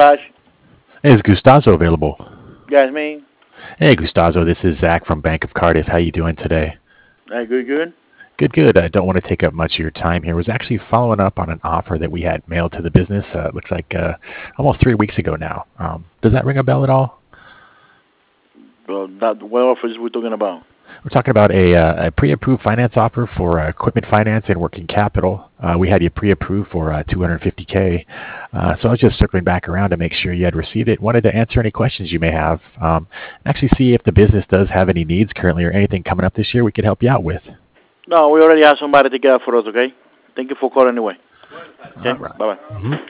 dispatch? Is Gustazo available? Yes, me. Hey, Gustazo, this is Zach from Bank of Cardiff. How you doing today? Good, good. Good, good. I don't want to take up much of your time here. Was actually following up on an offer that we had mailed to the business. It looks like almost 3 weeks ago now. Does that ring a bell at all? Well, that what office we talking about? We're talking about a pre-approved finance offer for equipment finance and working capital. We had you pre-approved for 250K. So I was just circling back around to make sure you had received it. Wanted to answer any questions you may have. And actually see if the business does have any needs currently or anything coming up this year we could help you out with. No, we already have somebody to get for us. Okay. Thank you for calling anyway. Okay. All right. Bye bye. Mhm.